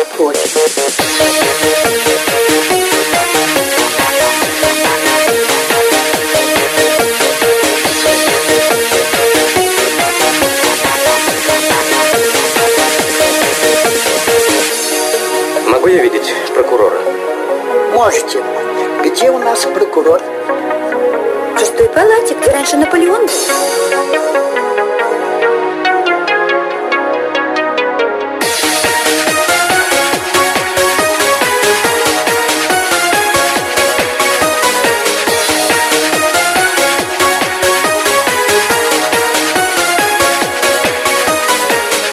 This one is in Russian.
против. Могу я видеть прокурора? Можете. Где у нас прокурор? В 6-й палате, где раньше Наполеон был.